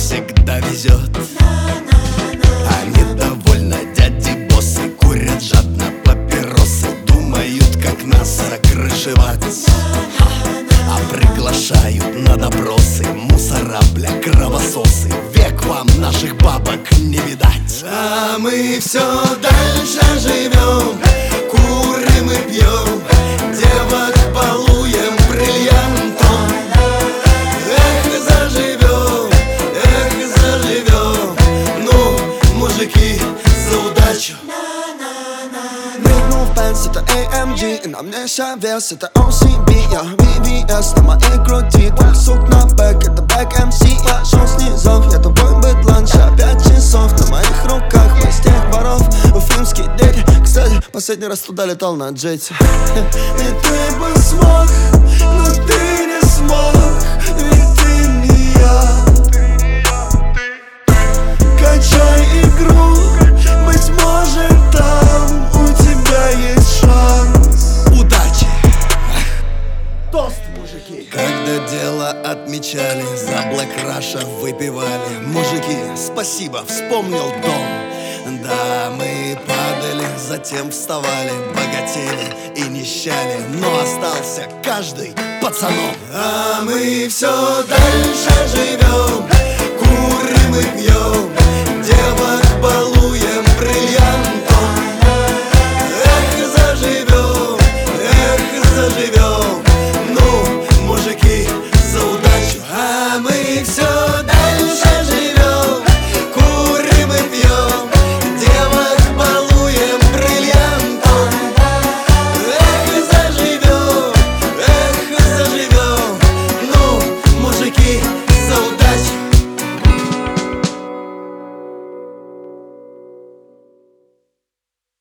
всегда везет. Они довольно дяди-боссы, курят жадно папиросы, думают, как нас закрышевать, а приглашают на допросы мусора, бля, кровососы. Век вам наших бабок не видать. А мы все дальше живем, курим и пьем, девок балуем бриллиантом. Эх, заживем, ну, мужики, за удачу. Прыгнул в Benz, это AMG, и на мне вес, это OCB. Я VVS, на моей груди, твоих сук на бэк, это Back MC. Я шел снизов, я тобой быдлан, ща 5 часов на моих руках, из тех воров, уфимские дети. Кстати, последний раз туда летал на джете. И ты бы смог, но ты не смог, ведь ты не я. Качай игру, быть может там у тебя есть шанс. Удачи! Тост, мужики! Когда дело отмечали, за Black Russia выпивали. Мужики, спасибо, вспомнил дом. Да, мы падали, затем вставали, богатели и нищали, но остался каждый пацаном. А мы все дальше живем,